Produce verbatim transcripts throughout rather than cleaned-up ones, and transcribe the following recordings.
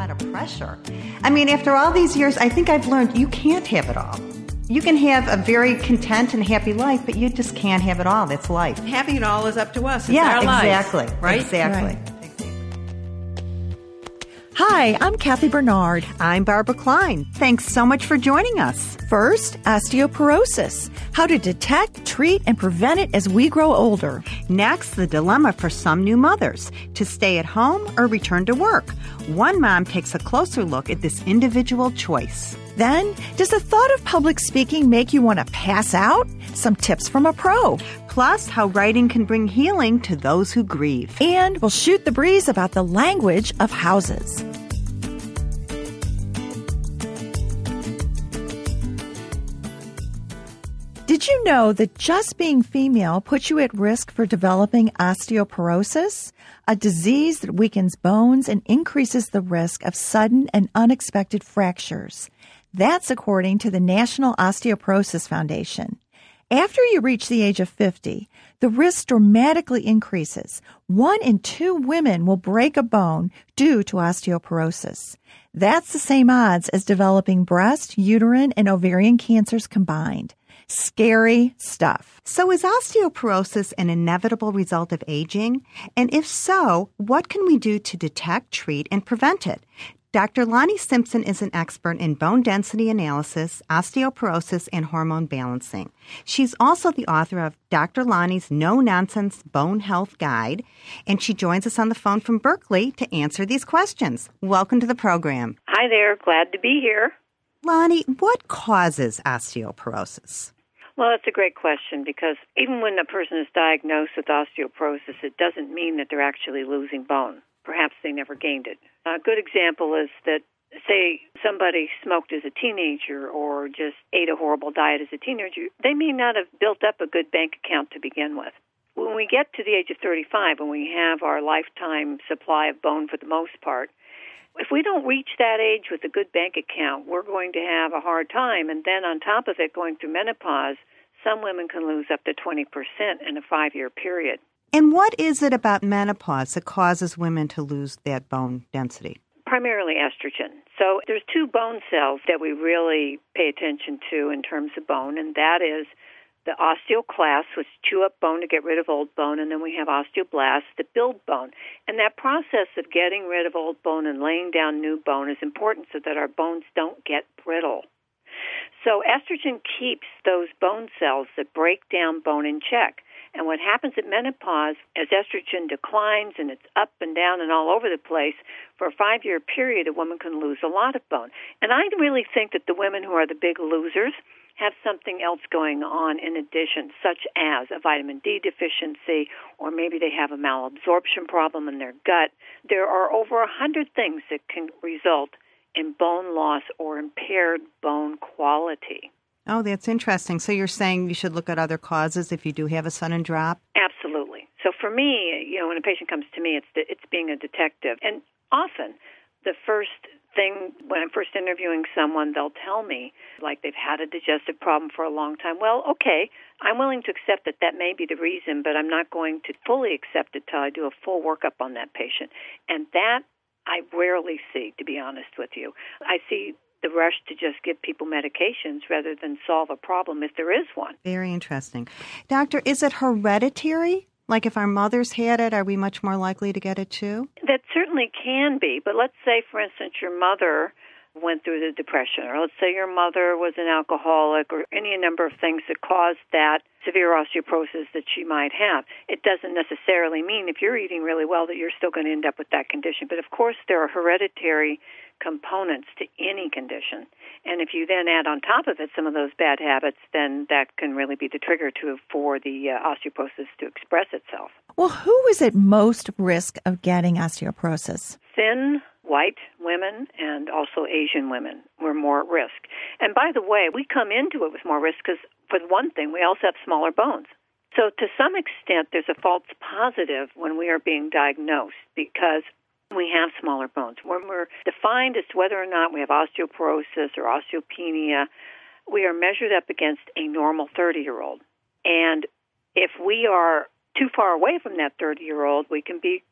lot of pressure. I mean, after all these years, I think I've learned you can't have it all. You can have a very content and happy life, but you just can't have it all. That's life. Having it all is up to us. It's yeah, our life, exactly. right? Exactly. Right. Hi, I'm Kathy Bernard. I'm Barbara Klein. Thanks so much for joining us. First, osteoporosis, how to detect, treat, and prevent it as we grow older. Next, the dilemma for some new mothers, to stay at home or return to work. One mom takes a closer look at this individual choice. Then, does the thought of public speaking make you want to pass out? Some tips from a pro. Plus, how writing can bring healing to those who grieve. And we'll shoot the breeze about the language of houses. Did you know that just being female puts you at risk for developing osteoporosis, a disease that weakens bones and increases the risk of sudden and unexpected fractures? That's according to the National Osteoporosis Foundation. After you reach the age of fifty, the risk dramatically increases. One in two women will break a bone due to osteoporosis. That's the same odds as developing breast, uterine, and ovarian cancers combined. Scary stuff. So is osteoporosis an inevitable result of aging? And if so, what can we do to detect, treat, and prevent it? Doctor Lonnie Simpson is an expert in bone density analysis, osteoporosis, and hormone balancing. She's also the author of Doctor Lonnie's No-Nonsense Bone Health Guide, and she joins us on the phone from Berkeley to answer these questions. Welcome to the program. Hi there. Glad to be here. Lonnie, what causes osteoporosis? Well, that's a great question because even when a person is diagnosed with osteoporosis, it doesn't mean that they're actually losing bone. Perhaps they never gained it. A good example is that, say, somebody smoked as a teenager or just ate a horrible diet as a teenager. They may not have built up a good bank account to begin with. When we get to the age of thirty-five, when we have our lifetime supply of bone for the most part, if we don't reach that age with a good bank account, we're going to have a hard time. And then on top of it, going through menopause, some women can lose up to twenty percent in a five-year period. And what is it about menopause that causes women to lose that bone density? Primarily estrogen. So there's two bone cells that we really pay attention to in terms of bone, and that is the osteoclasts, which chew up bone to get rid of old bone, and then we have osteoblasts that build bone. And that process of getting rid of old bone and laying down new bone is important so that our bones don't get brittle. So estrogen keeps those bone cells that break down bone in check. And what happens at menopause, as estrogen declines and it's up and down and all over the place, for a five-year period, a woman can lose a lot of bone. And I really think that the women who are the big losers have something else going on in addition, such as a vitamin D deficiency, or maybe they have a malabsorption problem in their gut. There are over a hundred things that can result in bone loss or impaired bone quality. Oh, that's interesting. So you're saying you should look at other causes if you do have a sudden drop? Absolutely. So for me, you know, when a patient comes to me, it's the, it's being a detective. And often the first thing, when I'm first interviewing someone, they'll tell me, like, they've had a digestive problem for a long time. Well, okay, I'm willing to accept that that may be the reason, but I'm not going to fully accept it till I do a full workup on that patient. And that I rarely see, to be honest with you. I see the rush to just give people medications rather than solve a problem if there is one. Very interesting. Doctor, is it hereditary? Like if our mothers had it, are we much more likely to get it too? That certainly can be. But let's say, for instance, your mother went through the depression, or let's say your mother was an alcoholic, or any number of things that caused that severe osteoporosis that she might have. It doesn't necessarily mean if you're eating really well that you're still going to end up with that condition. But of course, there are hereditary components to any condition. And if you then add on top of it some of those bad habits, then that can really be the trigger to for the uh, osteoporosis to express itself. Well, who is at most risk of getting osteoporosis? Thin, white women and also Asian women were more at risk. And by the way, we come into it with more risk because, for one thing, we also have smaller bones. So to some extent, there's a false positive when we are being diagnosed because we have smaller bones. When we're defined as to whether or not we have osteoporosis or osteopenia, we are measured up against a normal thirty-year-old. And if we are too far away from that thirty-year-old, we can be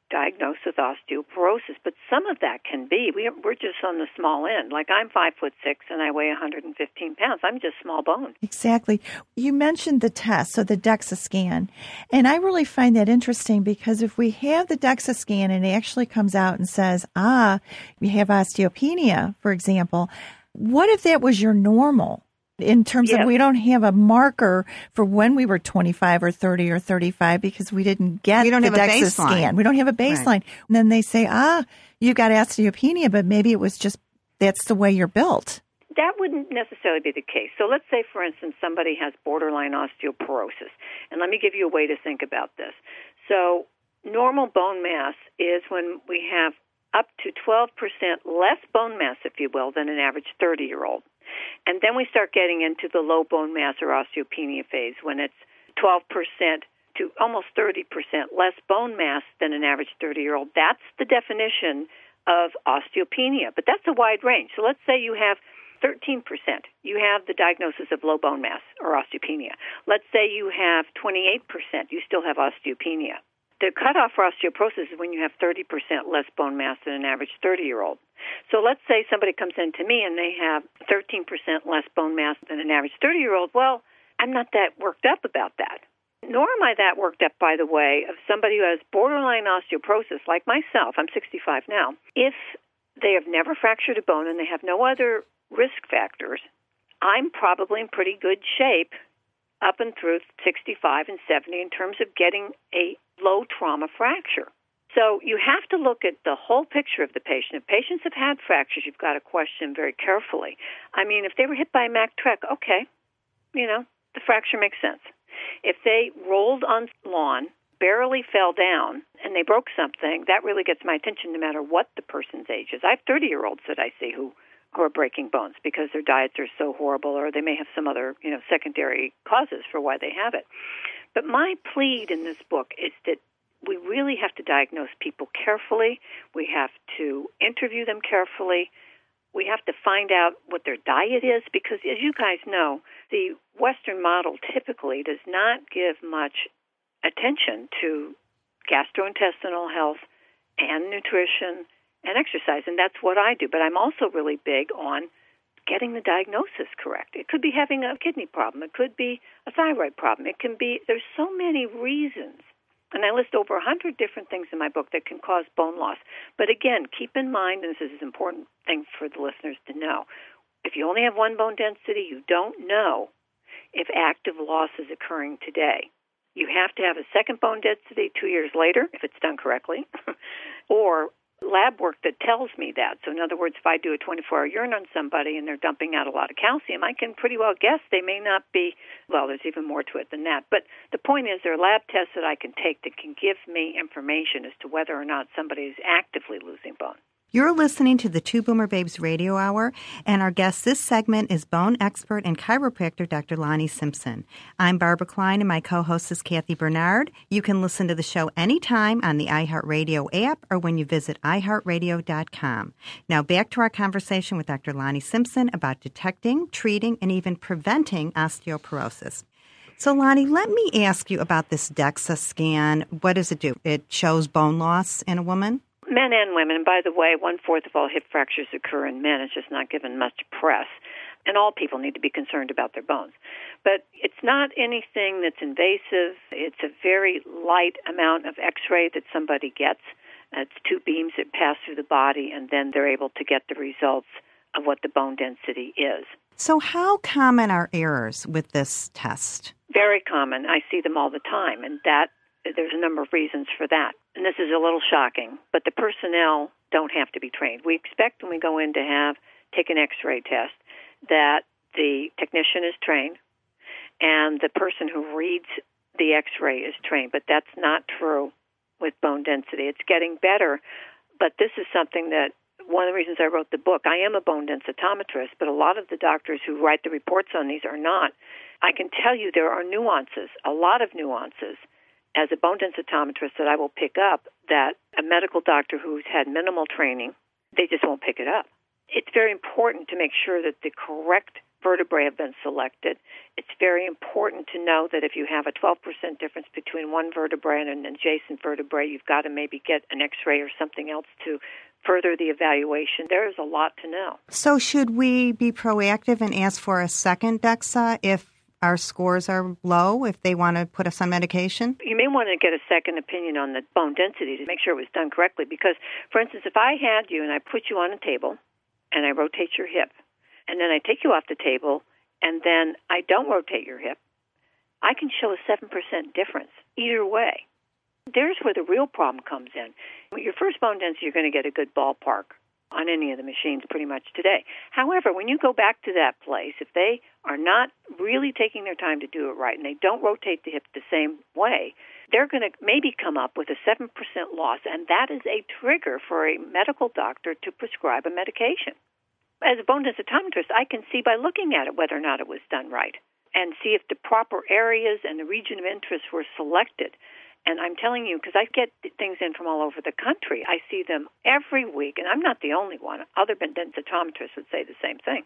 diagnosed with osteoporosis, but some of that can be. We, we're just on the small end. Like I'm five foot six and I weigh one hundred fifteen pounds. I'm just small bone. Exactly. You mentioned the test, so the DEXA scan. And I really find that interesting because if we have the DEXA scan and it actually comes out and says, ah, you have osteopenia, for example, what if that was your normal? In terms yes. of we don't have a marker for when we were twenty-five or thirty or thirty-five because we didn't get we don't the have DEXA a baseline. scan. We don't have a baseline. Right. And then they say, ah, you got osteopenia, but maybe it was just that's the way you're built. That wouldn't necessarily be the case. So let's say, for instance, somebody has borderline osteoporosis. And let me give you a way to think about this. So normal bone mass is when we have up to twelve percent less bone mass, if you will, than an average thirty-year-old. And then we start getting into the low bone mass or osteopenia phase when it's twelve percent to almost thirty percent less bone mass than an average thirty-year-old. That's the definition of osteopenia, but that's a wide range. So let's say you have thirteen percent. You have the diagnosis of low bone mass or osteopenia. Let's say you have twenty-eight percent. You still have osteopenia. The cutoff for osteoporosis is when you have thirty percent less bone mass than an average thirty-year-old. So let's say somebody comes in to me and they have thirteen percent less bone mass than an average thirty-year-old. Well, I'm not that worked up about that. Nor am I that worked up, by the way, of somebody who has borderline osteoporosis like myself. I'm sixty-five now. If they have never fractured a bone and they have no other risk factors, I'm probably in pretty good shape up and through sixty-five and seventy in terms of getting a low trauma fracture. So you have to look at the whole picture of the patient. If patients have had fractures, you've got to question very carefully. I mean, if they were hit by a Mack truck, okay, you know, the fracture makes sense. If they rolled on lawn, barely fell down, and they broke something, that really gets my attention no matter what the person's age is. I have thirty-year-olds that I see who, who are breaking bones because their diets are so horrible or they may have some other, you know, secondary causes for why they have it. But my plea in this book is that we really have to diagnose people carefully. We have to interview them carefully. We have to find out what their diet is because, as you guys know, the Western model typically does not give much attention to gastrointestinal health and nutrition and exercise, and that's what I do. But I'm also really big on getting the diagnosis correct. It could be having a kidney problem. It could be a thyroid problem. It can be, there's so many reasons. And I list over one hundred different things in my book that can cause bone loss. But again, keep in mind, and this is an important thing for the listeners to know, if you only have one bone density, you don't know if active loss is occurring today. You have to have a second bone density two years later, if it's done correctly, or lab work that tells me that. So in other words, if I do a twenty-four hour urine on somebody and they're dumping out a lot of calcium, I can pretty well guess they may not be, well, there's even more to it than that. But the point is there are lab tests that I can take that can give me information as to whether or not somebody is actively losing bone. You're listening to the Two Boomer Babes Radio Hour, and our guest this segment is bone expert and chiropractor Doctor Lonnie Simpson. I'm Barbara Klein, and my co-host is Kathy Bernard. You can listen to the show anytime on the iHeartRadio app or when you visit i heart radio dot com. Now back to our conversation with Doctor Lonnie Simpson about detecting, treating, and even preventing osteoporosis. So, Lonnie, let me ask you about this DEXA scan. What does it do? It shows bone loss in a woman? Men and women. And by the way, one-fourth of all hip fractures occur in men. It's just not given much press. And all people need to be concerned about their bones. But it's not anything that's invasive. It's a very light amount of X-ray that somebody gets. It's two beams that pass through the body, and then they're able to get the results of what the bone density is. So how common are errors with this test? Very common. I see them all the time, and that there's a number of reasons for that. And this is a little shocking, but the personnel don't have to be trained. We expect when we go in to have take an X-ray test that the technician is trained and the person who reads the X-ray is trained, but that's not true with bone density. It's getting better, but this is something that one of the reasons I wrote the book, I am a bone densitometrist, but a lot of the doctors who write the reports on these are not. I can tell you there are nuances, a lot of nuances, as a bone densitometrist that I will pick up that a medical doctor who's had minimal training, they just won't pick it up. It's very important to make sure that the correct vertebrae have been selected. It's very important to know that if you have a twelve percent difference between one vertebrae and an adjacent vertebrae, you've got to maybe get an x-ray or something else to further the evaluation. There is a lot to know. So should we be proactive and ask for a second DEXA if our scores are low, if they want to put us on medication? You may want to get a second opinion on the bone density to make sure it was done correctly because, for instance, if I had you and I put you on a table and I rotate your hip, and then I take you off the table, and then I don't rotate your hip, I can show a seven percent difference either way. There's where the real problem comes in. With your first bone density, you're going to get a good ballpark on any of the machines pretty much today. However, when you go back to that place, if they are not really taking their time to do it right and they don't rotate the hip the same way, they're going to maybe come up with a seven percent loss, and that is a trigger for a medical doctor to prescribe a medication. As a bone densitometrist, I can see by looking at it whether or not it was done right and see if the proper areas and the region of interest were selected. And I'm telling you, because I get things in from all over the country, I see them every week, and I'm not the only one. Other densitometrists would say the same thing.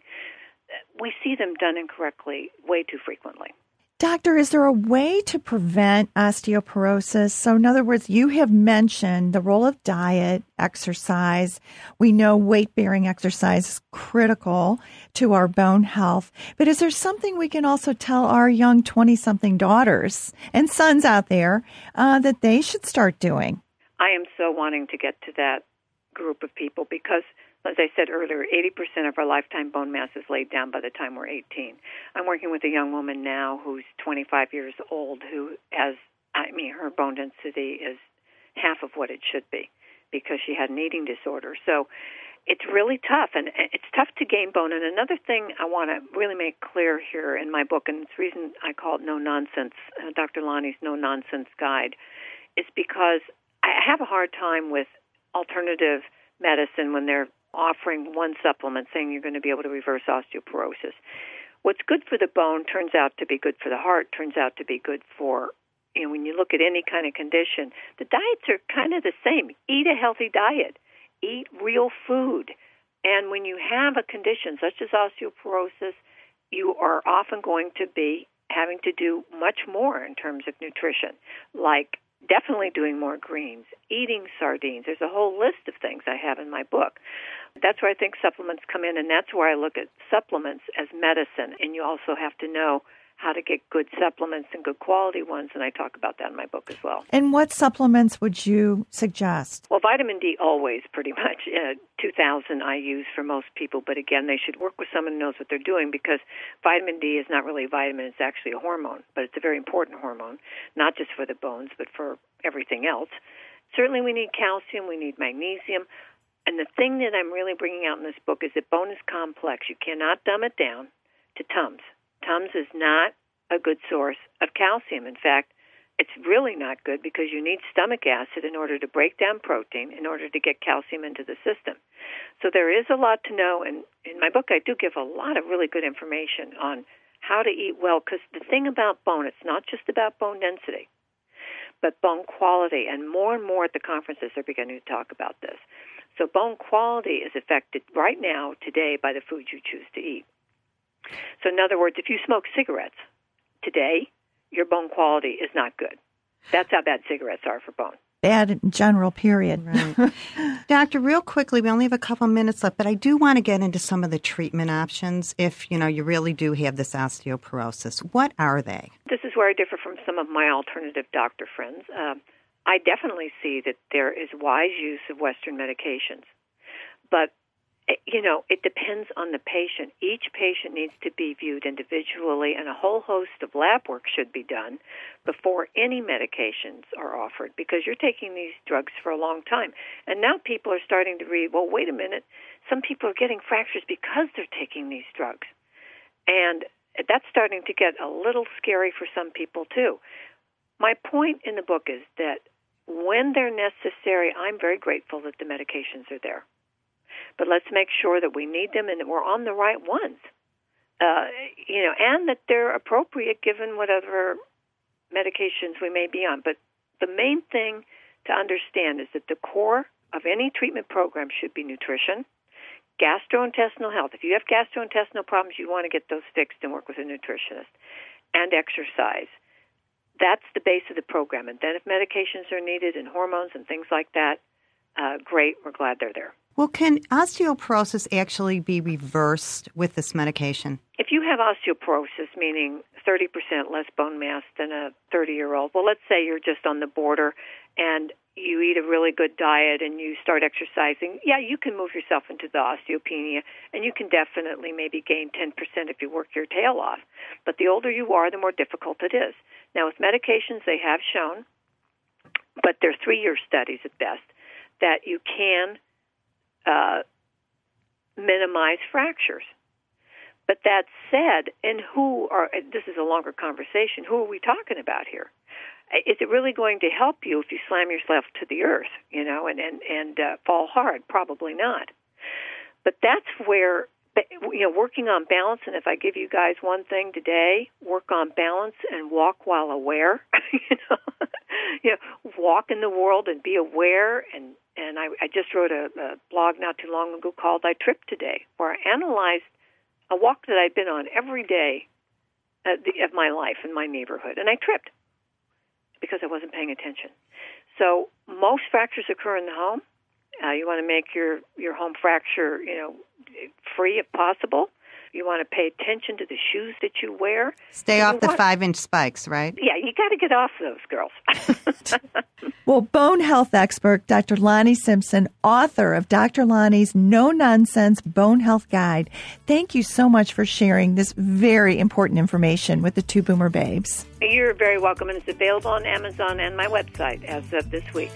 We see them done incorrectly way too frequently. Doctor, is there a way to prevent osteoporosis? So in other words, you have mentioned the role of diet, exercise. We know weight-bearing exercise is critical to our bone health. But is there something we can also tell our young twenty-something daughters and sons out there uh, that they should start doing? I am so wanting to get to that group of people because, as I said earlier, eighty percent of our lifetime bone mass is laid down by the time we're eighteen. I'm working with a young woman now who's twenty-five years old who has, I mean, her bone density is half of what it should be because she had an eating disorder. So it's really tough, and it's tough to gain bone. And another thing I want to really make clear here in my book, and it's the reason I call it No Nonsense, uh, Doctor Lonnie's No Nonsense Guide, is because I have a hard time with alternative medicine when they're offering one supplement saying you're going to be able to reverse osteoporosis. What's good for the bone turns out to be good for the heart, turns out to be good for, you know, when you look at any kind of condition, the diets are kind of the same. Eat a healthy diet. Eat real food. And when you have a condition such as osteoporosis, you are often going to be having to do much more in terms of nutrition, like definitely doing more greens, eating sardines. There's a whole list of things I have in my book. That's where I think supplements come in, and that's where I look at supplements as medicine. And you also have to know how to get good supplements and good quality ones, and I talk about that in my book as well. And what supplements would you suggest? Well, vitamin D always, pretty much. Uh, two thousand I use for most people, but again, they should work with someone who knows what they're doing because vitamin D is not really a vitamin, it's actually a hormone, but it's a very important hormone, not just for the bones, but for everything else. Certainly we need calcium, we need magnesium, and the thing that I'm really bringing out in this book is that bone is complex. You cannot dumb it down to Tums. Tums is not a good source of calcium. In fact, it's really not good because you need stomach acid in order to break down protein in order to get calcium into the system. So there is a lot to know, and in my book I do give a lot of really good information on how to eat well because the thing about bone, it's not just about bone density, but bone quality, and more and more at the conferences they're beginning to talk about this. So bone quality is affected right now, today, by the food you choose to eat. So in other words, if you smoke cigarettes today, your bone quality is not good. That's how bad cigarettes are for bone. Bad in general, period. Right. Doctor, real quickly, we only have a couple minutes left, but I do want to get into some of the treatment options if, you know, you really do have this osteoporosis. What are they? This is where I differ from some of my alternative doctor friends. Uh, I definitely see that there is wise use of Western medications, but you know, it depends on the patient. Each patient needs to be viewed individually, and a whole host of lab work should be done before any medications are offered because you're taking these drugs for a long time. And now people are starting to read, well, wait a minute, some people are getting fractures because they're taking these drugs. And that's starting to get a little scary for some people, too. My point in the book is that when they're necessary, I'm very grateful that the medications are there. But let's make sure that we need them and that we're on the right ones, uh, you know, and that they're appropriate given whatever medications we may be on. But the main thing to understand is that the core of any treatment program should be nutrition, gastrointestinal health. If you have gastrointestinal problems, you want to get those fixed and work with a nutritionist. And exercise. That's the base of the program. And then if medications are needed and hormones and things like that, uh, great, we're glad they're there. Well, can osteoporosis actually be reversed with this medication? If you have osteoporosis, meaning thirty percent less bone mass than a thirty-year-old, well, let's say you're just on the border and you eat a really good diet and you start exercising, yeah, you can move yourself into the osteopenia, and you can definitely maybe gain ten percent if you work your tail off. But the older you are, the more difficult it is. Now, with medications, they have shown, but they're three-year studies at best, that you can uh, minimize fractures. But that said, and who are, this is a longer conversation, who are we talking about here? Is it really going to help you if you slam yourself to the earth, you know, and, and, and uh, fall hard? Probably not. But that's where, you know, working on balance, and if I give you guys one thing today, work on balance and walk while aware. you know, you know, walk in the world and be aware. And, and I, I just wrote a, a blog not too long ago called I Tripped Today, where I analyzed a walk that I'd been on every day of, the, of my life in my neighborhood, and I tripped because I wasn't paying attention. So most fractures occur in the home. Uh, you want to make your, your home fracture, you know, free if possible. You want to pay attention to the shoes that you wear. Stay and off the want, five-inch spikes, right? Yeah, you got to get off those, girls. Well, bone health expert Doctor Lonnie Simpson, author of Doctor Lonnie's No-Nonsense Bone Health Guide, thank you so much for sharing this very important information with the two Boomer Babes. You're very welcome, and it's available on Amazon and my website as of this week.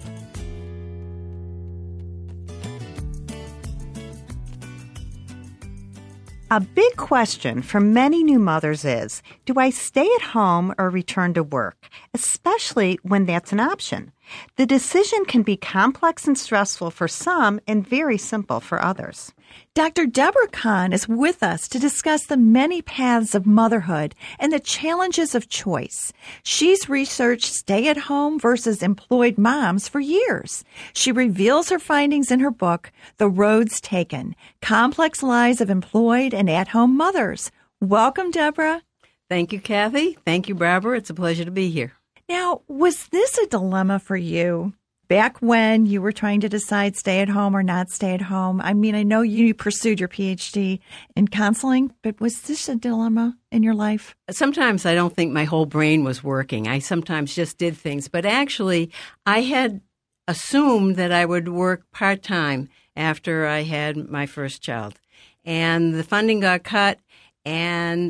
A big question for many new mothers is, do I stay at home or return to work, especially when that's an option? The decision can be complex and stressful for some and very simple for others. Doctor Deborah Kahn is with us to discuss the many paths of motherhood and the challenges of choice. She's researched stay-at-home versus employed moms for years. She reveals her findings in her book, The Roads Taken, Complex Lives of Employed and At-Home Mothers. Welcome, Deborah. Thank you, Kathy. Thank you, Barbara. It's a pleasure to be here. Now, was this a dilemma for you? Back when you were trying to decide stay at home or not stay at home? I mean, I know you pursued your P H D in counseling, but was this a dilemma in your life? Sometimes I don't think my whole brain was working. I sometimes just did things. But actually, I had assumed that I would work part-time after I had my first child. And the funding got cut, and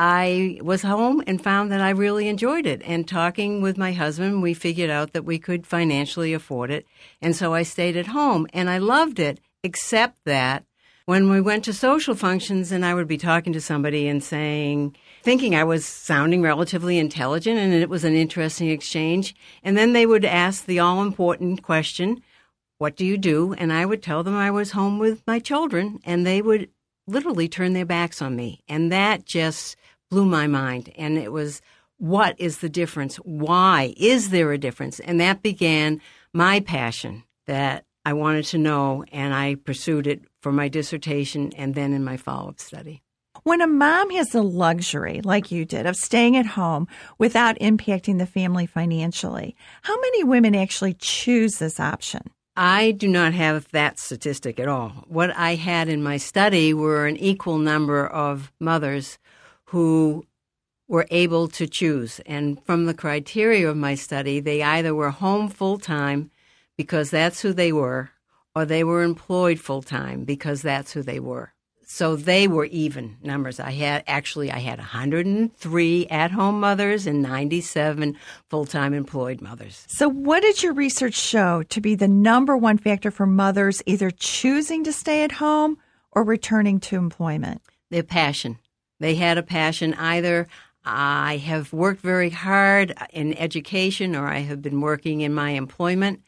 I was home and found that I really enjoyed it. And talking with my husband, we figured out that we could financially afford it. And so I stayed at home, and I loved it, except that when we went to social functions and I would be talking to somebody and saying, thinking I was sounding relatively intelligent and it was an interesting exchange, and then they would ask the all-important question, what do you do? And I would tell them I was home with my children, and they would literally turn their backs on me. And that just blew my mind. And it was, what is the difference? Why is there a difference? And that began my passion that I wanted to know, and I pursued it for my dissertation and then in my follow-up study. When a mom has the luxury, like you did, of staying at home without impacting the family financially, how many women actually choose this option? I do not have that statistic at all. What I had in my study were an equal number of mothers who were able to choose. And from the criteria of my study, they either were home full-time because that's who they were, or they were employed full-time because that's who they were. So they were even numbers. I had actually I had one hundred three at-home mothers and ninety-seven full-time employed mothers. So what did your research show to be the number one factor for mothers either choosing to stay at home or returning to employment? Their passion. They had a passion. Either I have worked very hard in education or I have been working in my employment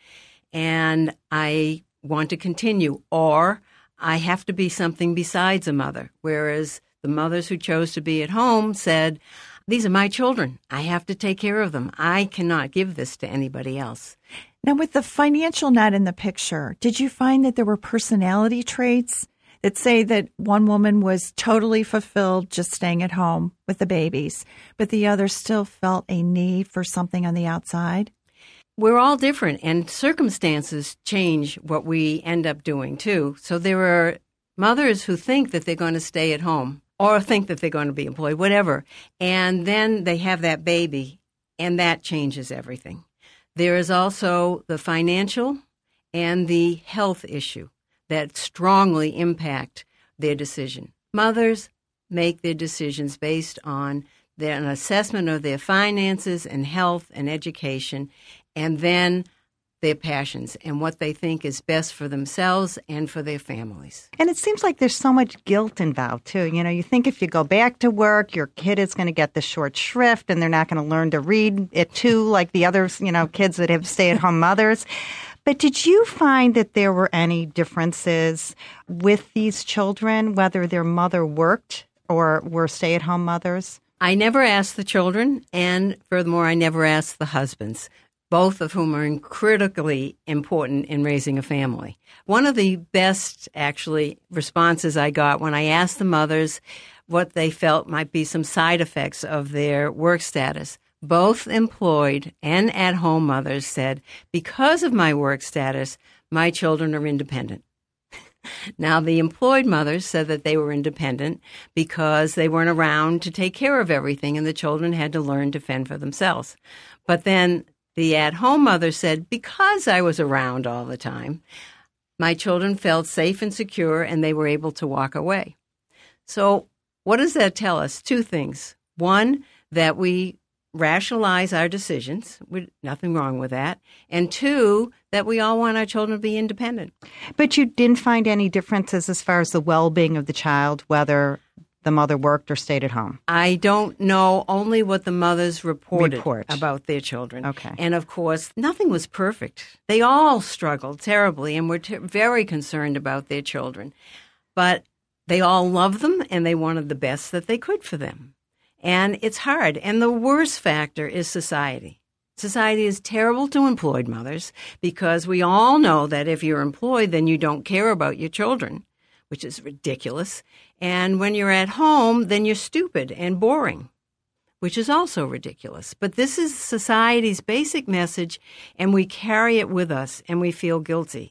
and I want to continue, or I have to be something besides a mother, whereas the mothers who chose to be at home said, these are my children. I have to take care of them. I cannot give this to anybody else. Now, with the financial not in the picture, did you find that there were personality traits that say that one woman was totally fulfilled just staying at home with the babies, but the other still felt a need for something on the outside? We're all different, and circumstances change what we end up doing, too. So there are mothers who think that they're going to stay at home or think that they're going to be employed, whatever, and then they have that baby, and that changes everything. There is also the financial and the health issue that strongly impact their decision. Mothers make their decisions based on their, an assessment of their finances and health and education, and then their passions and what they think is best for themselves and for their families. And it seems like there's so much guilt involved, too. You know, you think if you go back to work, your kid is going to get the short shrift and they're not going to learn to read it, too, like the other, you know, kids that have stay-at-home mothers. But did you find that there were any differences with these children, whether their mother worked or were stay-at-home mothers? I never asked the children, and furthermore, I never asked the husbands, both of whom are critically important in raising a family. One of the best, actually, responses I got when I asked the mothers what they felt might be some side effects of their work status, both employed and at-home mothers said, because of my work status, my children are independent. Now, the employed mothers said that they were independent because they weren't around to take care of everything and the children had to learn to fend for themselves. But then the at-home mother said, because I was around all the time, my children felt safe and secure and they were able to walk away. So what does that tell us? Two things. One, that we rationalize our decisions. With nothing wrong with that. And two, that we all want our children to be independent. But you didn't find any differences as far as the well-being of the child, whether the mother worked or stayed at home? I don't know, only what the mothers reported Report. about their children. Okay. And of course, nothing was perfect. They all struggled terribly and were t- very concerned about their children. But they all loved them and they wanted the best that they could for them. And it's hard. And the worst factor is society. Society is terrible to employed mothers because we all know that if you're employed, then you don't care about your children, which is ridiculous. And when you're at home, then you're stupid and boring, which is also ridiculous. But this is society's basic message, and we carry it with us, and we feel guilty.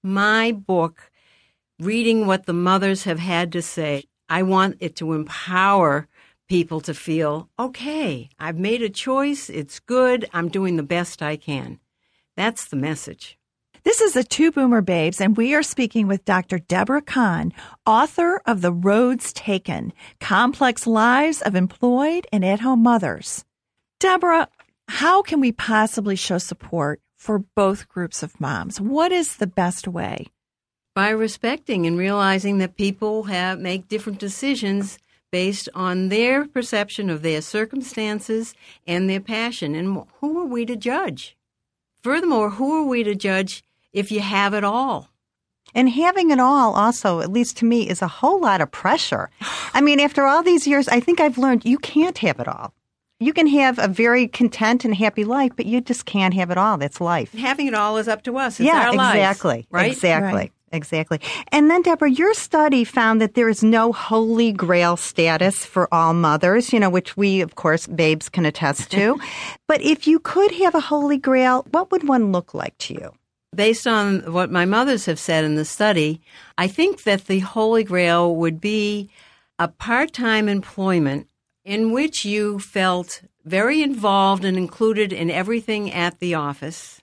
My book, reading what the mothers have had to say, I want it to empower people to feel, okay, I've made a choice, it's good, I'm doing the best I can. That's the message. This is the Two Boomer Babes, and we are speaking with Doctor Deborah Kahn, author of The Roads Taken, Complex Lives of Employed and At-Home Mothers. Deborah, how can we possibly show support for both groups of moms? What is the best way? By respecting and realizing that people have make different decisions based on their perception of their circumstances and their passion. And who are we to judge? Furthermore, who are we to judge if you have it all? And having it all also, at least to me, is a whole lot of pressure. I mean, after all these years, I think I've learned you can't have it all. You can have a very content and happy life, but you just can't have it all. That's life. Having it all is up to us. It's yeah, our lives, exactly. right? Exactly. Right. Exactly. And then, Deborah, your study found that there is no holy grail status for all mothers, you know, which we, of course, babes can attest to. But if you could have a holy grail, what would one look like to you? Based on what my mothers have said in the study, I think that the holy grail would be a part-time employment in which you felt very involved and included in everything at the office.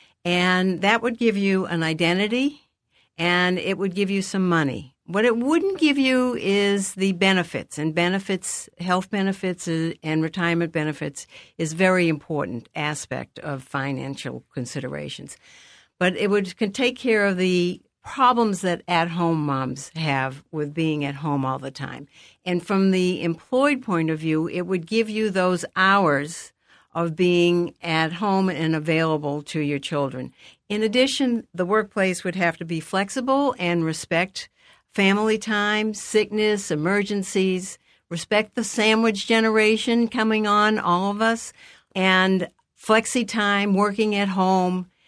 And that would give you an identity. And it would give you some money. What it wouldn't give you is the benefits, and benefits, health benefits and retirement benefits is a very important aspect of financial considerations. But it would can take care of the problems that at-home moms have with being at home all the time. And from the employed point of view, it would give you those hours of being at home and available to your children. In addition, the workplace would have to be flexible and respect family time, sickness, emergencies, respect the sandwich generation coming on, all of us, and flexi time, working at home.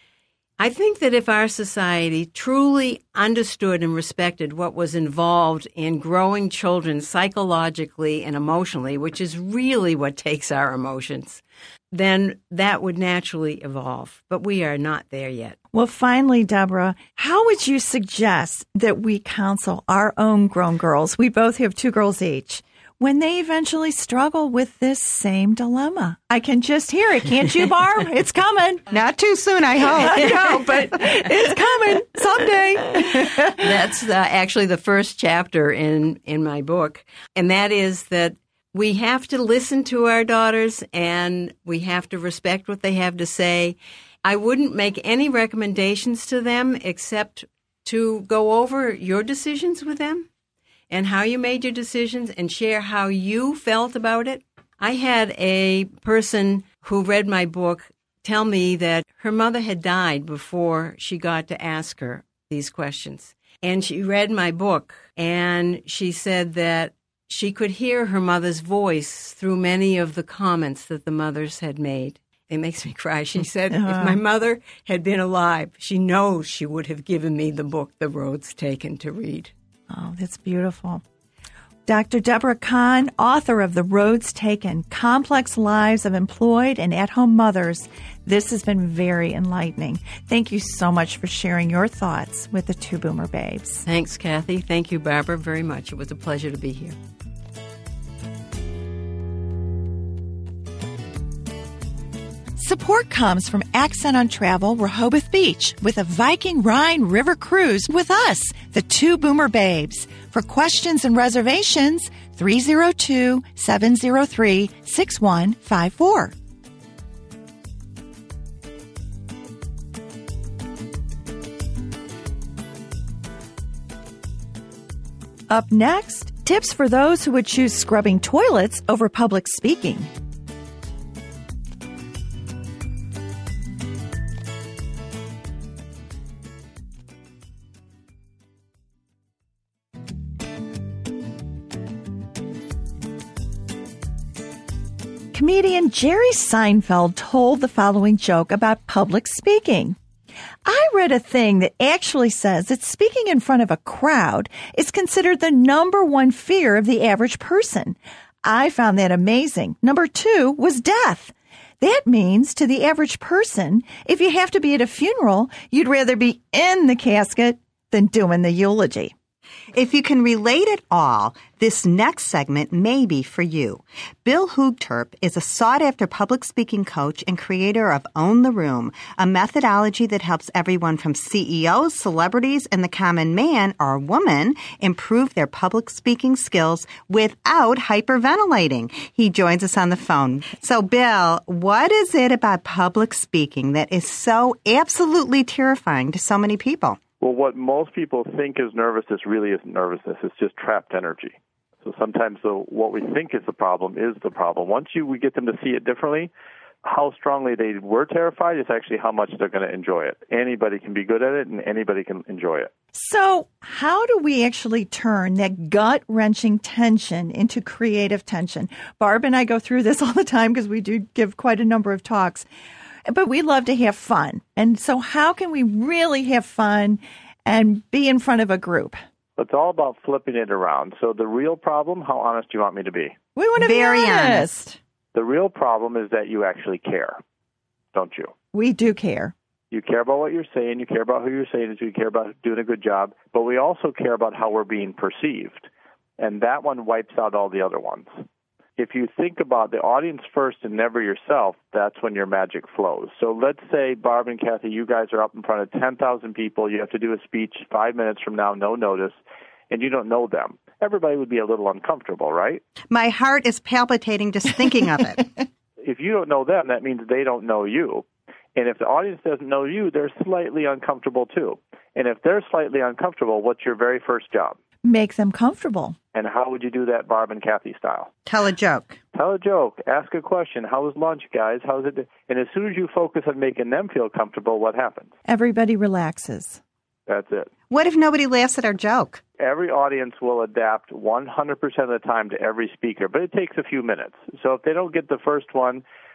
I think that if our society truly understood and respected what was involved in growing children psychologically and emotionally, which is really what takes our emotions, then that would naturally evolve. But we are not there yet. Well, finally, Deborah, how would you suggest that we counsel our own grown girls? We both have two girls each. When they eventually struggle with this same dilemma. I can just hear it. Can't you, Barb? It's coming. Not too soon, I hope. I know, but it's coming someday. That's uh, actually the first chapter in, in my book. And that is that we have to listen to our daughters and we have to respect what they have to say. I wouldn't make any recommendations to them except to go over your decisions with them and how you made your decisions and share how you felt about it. I had a person who read my book tell me that her mother had died before she got to ask her these questions. And she read my book, and she said that she could hear her mother's voice through many of the comments that the mothers had made. It makes me cry. She said, uh-huh. if my mother had been alive, she knows she would have given me the book, The Road's Taken, to read. Oh, that's beautiful. Doctor Deborah Kahn, author of The Roads Taken, Complex Lives of Employed and At-Home Mothers. This has been very enlightening. Thank you so much for sharing your thoughts with the Two Boomer Babes. Thanks, Kathy. Thank you, Barbara, very much. It was a pleasure to be here. Support comes from Accent on Travel Rehoboth Beach with a Viking Rhine River cruise with us, the Two Boomer Babes. For questions and reservations, three oh two, seven oh three, six one five four. Up next, tips for those who would choose scrubbing toilets over public speaking. Comedian Jerry Seinfeld told the following joke about public speaking. I read a thing that actually says that speaking in front of a crowd is considered the number one fear of the average person. I found that amazing. Number two was death. That means to the average person, if you have to be at a funeral, you'd rather be in the casket than doing the eulogy. If you can relate at all, this next segment may be for you. Bill Hoogterp is a sought-after public speaking coach and creator of Own the Room, a methodology that helps everyone from C E Os, celebrities, and the common man or woman improve their public speaking skills without hyperventilating. He joins us on the phone. So, Bill, what is it about public speaking that is so absolutely terrifying to so many people? Well, what most people think is nervousness really isn't nervousness. It's just trapped energy. So sometimes the, what we think is the problem is the problem. Once you we get them to see it differently, how strongly they were terrified is actually how much they're going to enjoy it. Anybody can be good at it, and anybody can enjoy it. So how do we actually turn that gut-wrenching tension into creative tension? Barb and I go through this all the time because we do give quite a number of talks. But we love to have fun. And so how can we really have fun and be in front of a group? It's all about flipping it around. So the real problem, how honest do you want me to be? We want to be Very honest. honest. The real problem is that you actually care, don't you? We do care. You care about what you're saying. You care about who you're saying it to. You care about doing a good job. But we also care about how we're being perceived. And that one wipes out all the other ones. If you think about the audience first and never yourself, that's when your magic flows. So let's say, Barb and Kathy, you guys are up in front of ten thousand people. You have to do a speech five minutes from now, no notice, and you don't know them. Everybody would be a little uncomfortable, right? My heart is palpitating just thinking of it. If you don't know them, that means they don't know you. And if the audience doesn't know you, they're slightly uncomfortable too. And if they're slightly uncomfortable, what's your very first job? Make them comfortable. And how would you do that, Barb and Kathy style? Tell a joke. Tell a joke. Ask a question. How was lunch, guys? How's it? And as soon as you focus on making them feel comfortable, what happens? Everybody relaxes. That's it. What if nobody laughs at our joke? Every audience will adapt one hundred percent of the time to every speaker, but it takes a few minutes. So if they don't get the first one,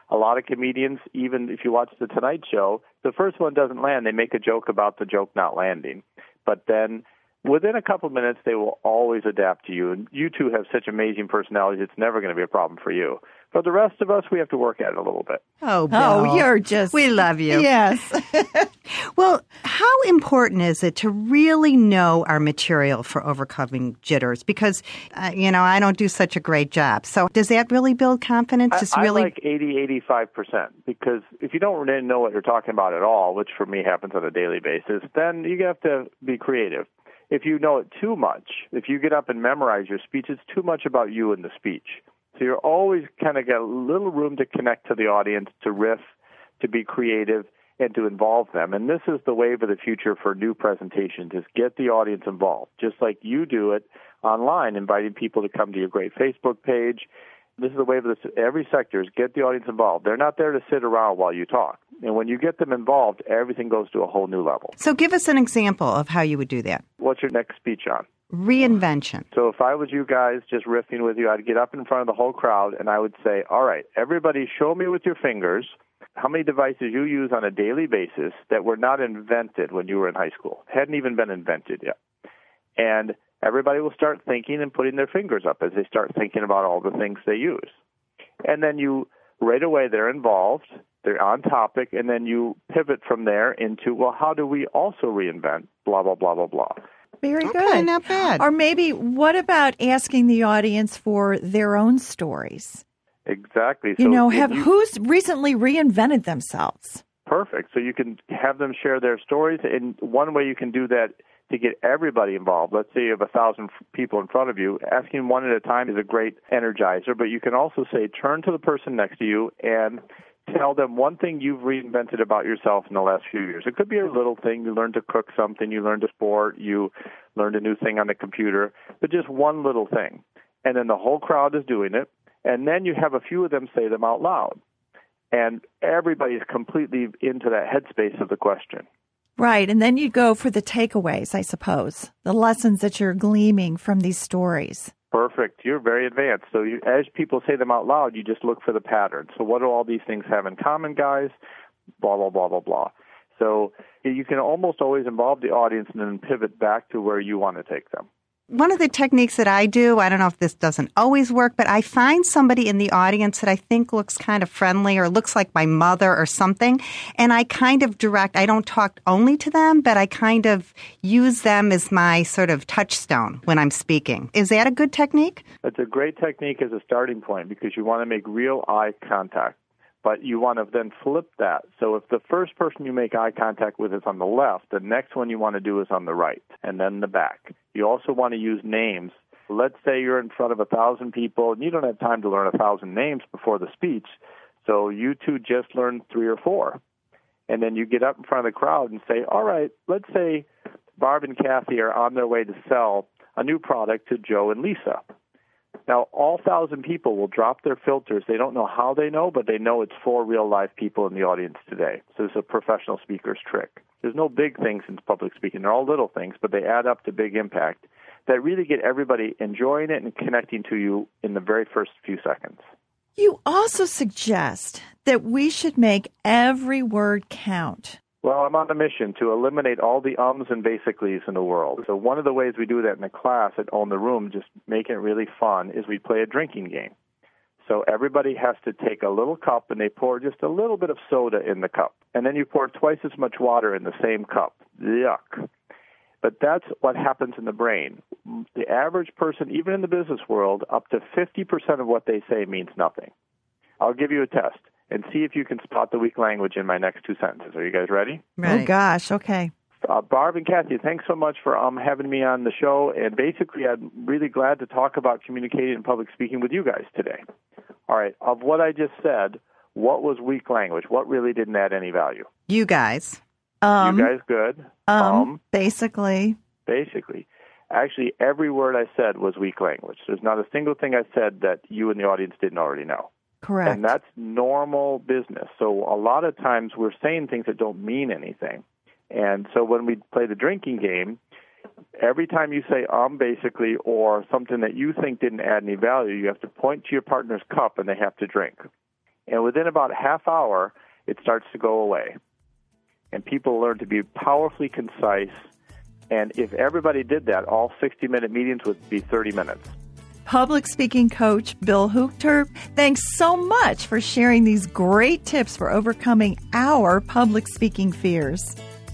A lot of comedians, even if you watch The Tonight Show, the first one doesn't land. They make a joke about the joke not landing. But then within a couple of minutes, they will always adapt to you. And you two have such amazing personalities, it's never going to be a problem for you. For the rest of us, we have to work at it a little bit. Oh, Bill. Oh, you're just... We love you. Yes. Well, how important is it to really know our material for overcoming jitters? Because, uh, you know, I don't do such a great job. So does that really build confidence? I, Just really... I like eighty, eighty-five percent, because if you don't really know what you're talking about at all, which for me happens on a daily basis, then you have to be creative. If you know it too much, if you get up and memorize your speech, it's too much about you in the speech. So you're always kind of got a little room to connect to the audience, to riff, to be creative, and to involve them. And this is the wave of the future for new presentations, is get the audience involved, just like you do it online, inviting people to come to your great Facebook page. This is the wave of this, every sector, is get the audience involved. They're not there to sit around while you talk. And when you get them involved, everything goes to a whole new level. So give us an example of how you would do that. What's your next speech on? Reinvention. So if I was you guys just riffing with you, I'd get up in front of the whole crowd and I would say, all right, everybody show me with your fingers how many devices you use on a daily basis that were not invented when you were in high school, hadn't even been invented yet. And everybody will start thinking and putting their fingers up as they start thinking about all the things they use. And then you, right away, they're involved, they're on topic, and then you pivot from there into, well, how do we also reinvent blah, blah, blah, blah, blah. Very Okay, good. not bad. Or maybe, what about asking the audience for their own stories? Exactly. You so know, have you, who's recently reinvented themselves? Perfect. So you can have them share their stories, and one way you can do that to get everybody involved, let's say you have a thousand people in front of you, asking one at a time is a great energizer, but you can also say, turn to the person next to you and tell them one thing you've reinvented about yourself in the last few years. It could be a little thing. You learned to cook something, you learned a sport, you learned a new thing on the computer, but just one little thing. And then the whole crowd is doing it, and then you have a few of them say them out loud. And everybody's completely into that headspace of the question. Right, and then you go for the takeaways, I suppose, the lessons that you're gleaming from these stories. Perfect. You're very advanced. So you, as people say them out loud, you just look for the pattern. So what do all these things have in common, guys? Blah, blah, blah, blah, blah. So you can almost always involve the audience and then pivot back to where you want to take them. One of the techniques that I do, I don't know if this doesn't always work, but I find somebody in the audience that I think looks kind of friendly or looks like my mother or something, and I kind of direct, I don't talk only to them, but I kind of use them as my sort of touchstone when I'm speaking. Is that a good technique? It's a great technique as a starting point because you want to make real eye contact. But you want to then flip that. So if the first person you make eye contact with is on the left, the next one you want to do is on the right, and then the back. You also want to use names. Let's say you're in front of a thousand people, and you don't have time to learn a thousand names before the speech, so you two just learn three or four. And then you get up in front of the crowd and say, all right, let's say Barb and Kathy are on their way to sell a new product to Joe and Lisa. Now, all thousand people will drop their filters. They don't know how they know, but they know it's for real-life people in the audience today. So it's a professional speaker's trick. There's no big things in public speaking. They're all little things, but they add up to big impact that really get everybody enjoying it and connecting to you in the very first few seconds. You also suggest that we should make every word count. Well, I'm on a mission to eliminate all the ums and basicallys in the world. So one of the ways we do that in the class at Own the Room, just making it really fun, is we play a drinking game. So everybody has to take a little cup, and they pour just a little bit of soda in the cup. And then you pour twice as much water in the same cup. Yuck. But that's what happens in the brain. The average person, even in the business world, up to fifty percent of what they say means nothing. I'll give you a test and see if you can spot the weak language in my next two sentences. Are you guys ready? Right. Oh, gosh. Okay. Uh, Barb and Kathy, thanks so much for um, having me on the show. And basically, I'm really glad to talk about communicating and public speaking with you guys today. All right. Of what I just said, what was weak language? What really didn't add any value? You guys. Um, you guys good? Um, um, basically. Basically. Actually, every word I said was weak language. There's not a single thing I said that you and the audience didn't already know. Correct. And that's normal business. So a lot of times we're saying things that don't mean anything. And so when we play the drinking game, every time you say um basically or something that you think didn't add any value, you have to point to your partner's cup and they have to drink. And within about a half hour, it starts to go away. And people learn to be powerfully concise. And if everybody did that, all sixty-minute meetings would be thirty minutes. Public speaking coach Bill Huchter, thanks so much for sharing these great tips for overcoming our public speaking fears.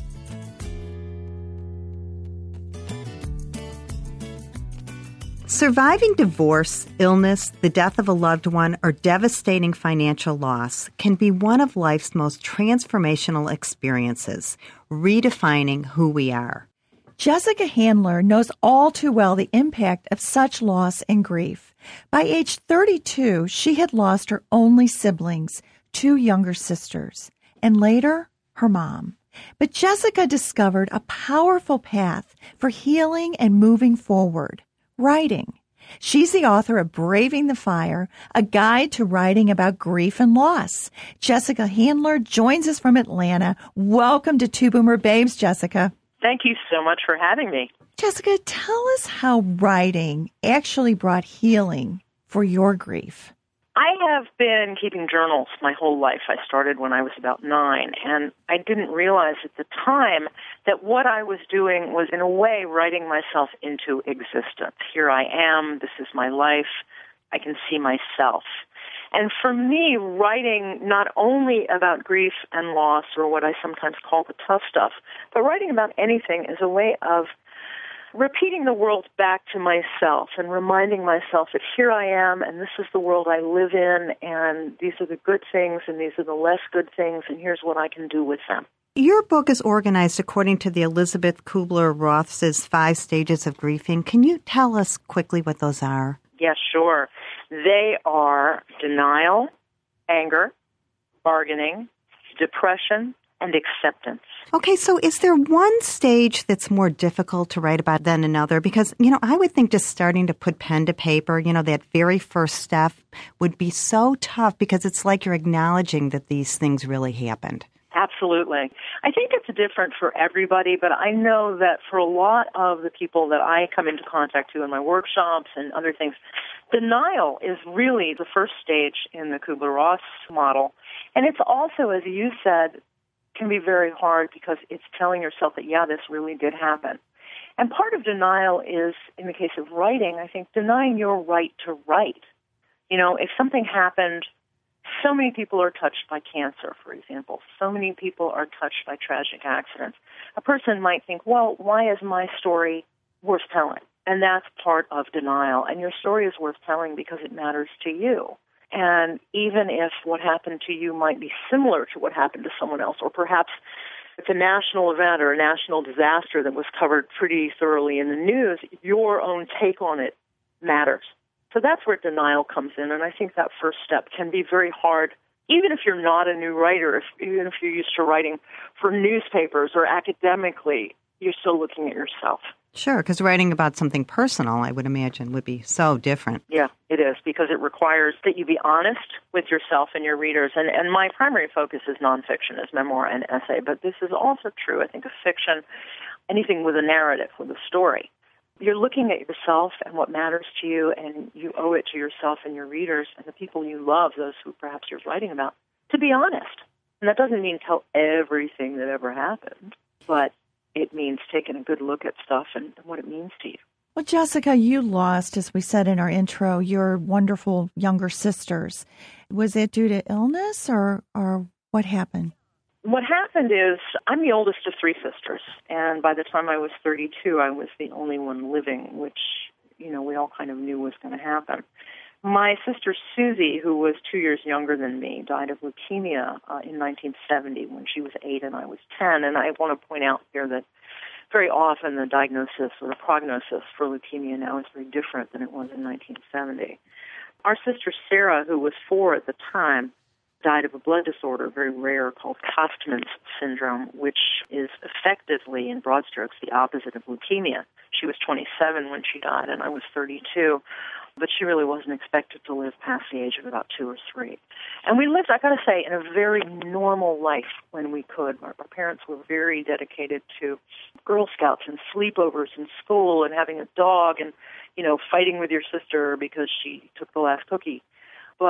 Surviving divorce, illness, the death of a loved one, or devastating financial loss can be one of life's most transformational experiences, redefining who we are. Jessica Handler knows all too well the impact of such loss and grief. By age thirty-two, she had lost her only siblings, two younger sisters, and later, her mom. But Jessica discovered a powerful path for healing and moving forward. Writing. She's the author of Braving the Fire, a guide to writing about grief and loss. Jessica Handler joins us from Atlanta. Welcome to Two Boomer Babes, Jessica. Thank you so much for having me. Jessica, tell us how writing actually brought healing for your grief. I have been keeping journals my whole life. I started when I was about nine, and I didn't realize at the time that what I was doing was, in a way, writing myself into existence. Here I am. This is my life. I can see myself. And for me, writing not only about grief and loss, or what I sometimes call the tough stuff, but writing about anything is a way of repeating the world back to myself and reminding myself that here I am and this is the world I live in and these are the good things and these are the less good things and here's what I can do with them. Your book is organized according to the Elizabeth Kubler-Ross's five stages of grieving. Can you tell us quickly what those are? Yes, sure. They are denial, anger, bargaining, depression, and acceptance. Okay, so is there one stage that's more difficult to write about than another? Because, you know, I would think just starting to put pen to paper, you know, that very first step would be so tough because it's like you're acknowledging that these things really happened. Absolutely. I think it's different for everybody, but I know that for a lot of the people that I come into contact to in my workshops and other things, denial is really the first stage in the Kubler-Ross model. And it's also, as you said, can be very hard because it's telling yourself that, yeah, this really did happen. And part of denial is, in the case of writing, I think, denying your right to write. You know, if something happened, so many people are touched by cancer, for example. So many people are touched by tragic accidents. A person might think, well, why is my story worth telling? And that's part of denial. And your story is worth telling because it matters to you. And even if what happened to you might be similar to what happened to someone else, or perhaps it's a national event or a national disaster that was covered pretty thoroughly in the news, your own take on it matters. So that's where denial comes in, and I think that first step can be very hard, even if you're not a new writer, if, even if you're used to writing for newspapers or academically, you're still looking at yourself. Sure, because writing about something personal, I would imagine, would be so different. Yeah, it is, because it requires that you be honest with yourself and your readers. And, and my primary focus is nonfiction, is memoir and essay, but this is also true, I think, of fiction, anything with a narrative, with a story. You're looking at yourself and what matters to you, and you owe it to yourself and your readers and the people you love, those who perhaps you're writing about, to be honest. And that doesn't mean tell everything that ever happened, but it means taking a good look at stuff and what it means to you. Well, Jessica, you lost, as we said in our intro, your wonderful younger sisters. Was it due to illness or, or what happened? What happened is I'm the oldest of three sisters, and by the time I was thirty-two, I was the only one living, which, you know, we all kind of knew was going to happen. My sister Susie, who was two years younger than me, died of leukemia uh, in nineteen seventy when she was eight and I was ten. And I want to point out here that very often the diagnosis or the prognosis for leukemia now is very different than it was in nineteen seventy. Our sister Sarah, who was four at the time, died of a blood disorder, very rare, called Costman's syndrome, which is effectively, in broad strokes, the opposite of leukemia. She was twenty-seven when she died, and I was thirty-two. But she really wasn't expected to live past the age of about two or three. And we lived, I got to say, in a very normal life when we could. Our, our parents were very dedicated to Girl Scouts and sleepovers in school and having a dog and, you know, fighting with your sister because she took the last cookie. But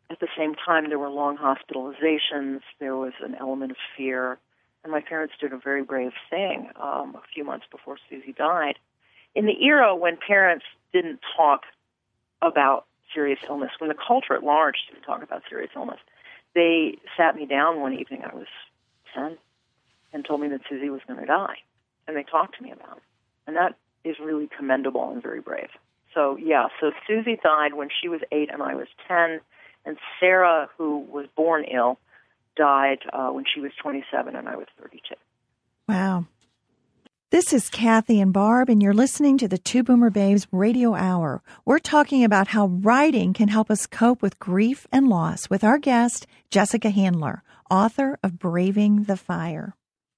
at the same time, there were long hospitalizations. There was an element of fear. And my parents did a very brave thing um, a few months before Susie died. In the era when parents didn't talk about serious illness, when the culture at large didn't talk about serious illness, they sat me down one evening, I was ten, and told me that Susie was going to die. And they talked to me about it. And that is really commendable and very brave. So, yeah, so Susie died when she was eight and I was ten. And Sarah, who was born ill, died uh, when she was twenty-seven and I was thirty-two. Wow. This is Kathy and Barb, and you're listening to the Two Boomer Babes Radio Hour. We're talking about how writing can help us cope with grief and loss with our guest, Jessica Handler, author of Braving the Fire.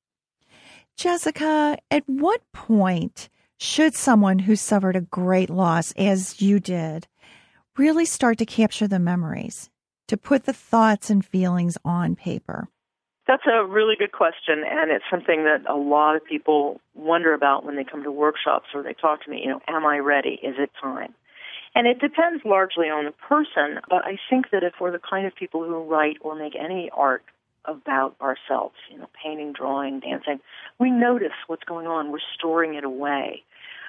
Jessica, at what point should someone who suffered a great loss, as you did, really start to capture the memories, to put the thoughts and feelings on paper? That's a really good question, and it's something that a lot of people wonder about when they come to workshops or they talk to me. You know, am I ready? Is it time? And it depends largely on the person, but I think that if we're the kind of people who write or make any art about ourselves, you know, painting, drawing, dancing, we notice what's going on. We're storing it away.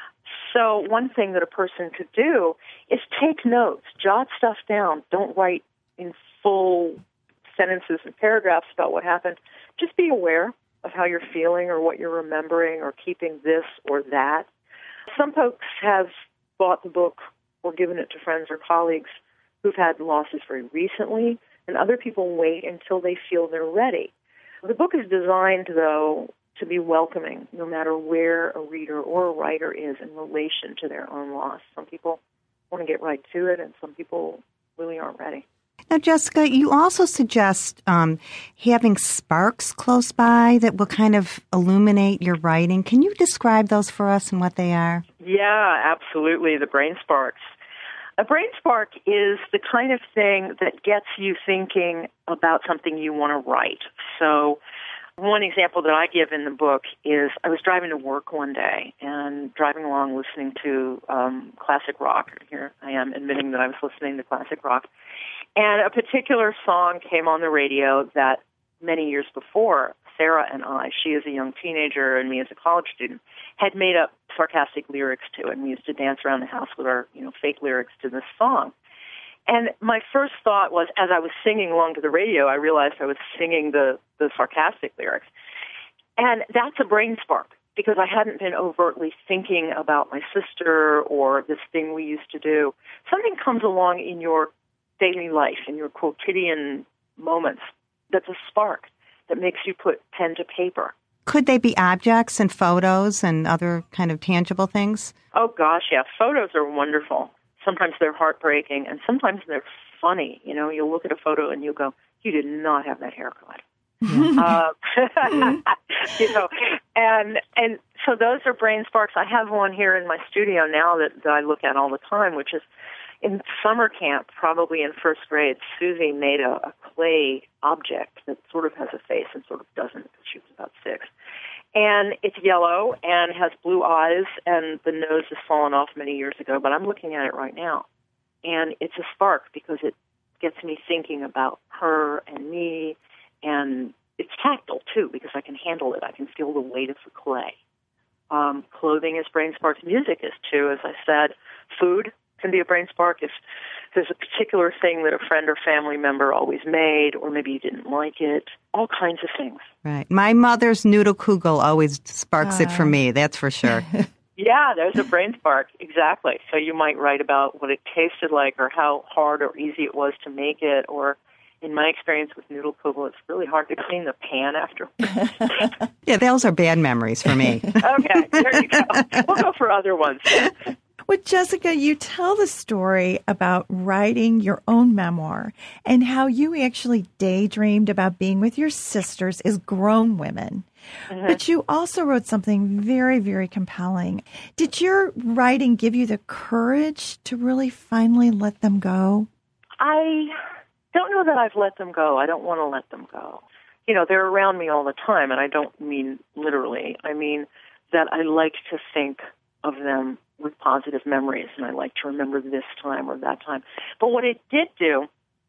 So one thing that a person could do is take notes, jot stuff down. Don't write in full sentences and paragraphs about what happened. Just be aware of how you're feeling or what you're remembering or keeping this or that. Some folks have bought the book or given it to friends or colleagues who've had losses very recently, and other people wait until they feel they're ready. The book is designed, though, to be welcoming, no matter where a reader or a writer is in relation to their own loss. Some people want to get right to it, and some people really aren't ready. Now, Jessica, you also suggest um, having sparks close by that will kind of illuminate your writing. Can you describe those for us and what they are? Yeah, absolutely, the brain sparks. A brain spark is the kind of thing that gets you thinking about something you want to write. So one example that I give in the book is I was driving to work one day and driving along listening to um, classic rock. Here I am admitting that I was listening to classic rock. And a particular song came on the radio that many years before, Sarah and I, she as a young teenager and me as a college student, had made up sarcastic lyrics to it. And we used to dance around the house with our, you know, fake lyrics to this song. And my first thought was, as I was singing along to the radio, I realized I was singing the, the sarcastic lyrics. And that's a brain spark, because I hadn't been overtly thinking about my sister or this thing we used to do. Something comes along in your daily life, in your quotidian moments, that's a spark that makes you put pen to paper. Could they be objects and photos and other kind of tangible things? Oh, gosh, yeah. Photos are wonderful. Sometimes they're heartbreaking, and sometimes they're funny. You know, you'll look at a photo and you'll go, you did not have that haircut. uh, you know, and and so those are brain sparks. I have one here in my studio now that, that I look at all the time, which is in summer camp, probably in first grade. Susie made a, a clay object that sort of has a face and sort of doesn't, because she was about six. And it's yellow and has blue eyes, and the nose has fallen off many years ago, but I'm looking at it right now. And it's a spark because it gets me thinking about her and me, and it's tactile, too, because I can handle it. I can feel the weight of the clay. Um, clothing is brain sparks. Music is, too, as I said. Food can be a brain spark if there's a particular thing that a friend or family member always made, or maybe you didn't like it. All kinds of things. Right. My mother's noodle kugel always sparks uh. it for me, that's for sure. Yeah, there's a brain spark, exactly. So you might write about what it tasted like or how hard or easy it was to make it, or in my experience with noodle kugel, it's really hard to clean the pan afterwards. Yeah, those are bad memories for me. Okay, there you go. We'll go for other ones. Well, Jessica, you tell the story about writing your own memoir and how you actually daydreamed about being with your sisters as grown women. Mm-hmm. But you also wrote something very, very compelling. Did your writing give you the courage to really finally let them go? I don't know that I've let them go. I don't want to let them go. You know, they're around me all the time, and I don't mean literally. I mean that I like to think of them with positive memories, and I like to remember this time or that time. But what it did do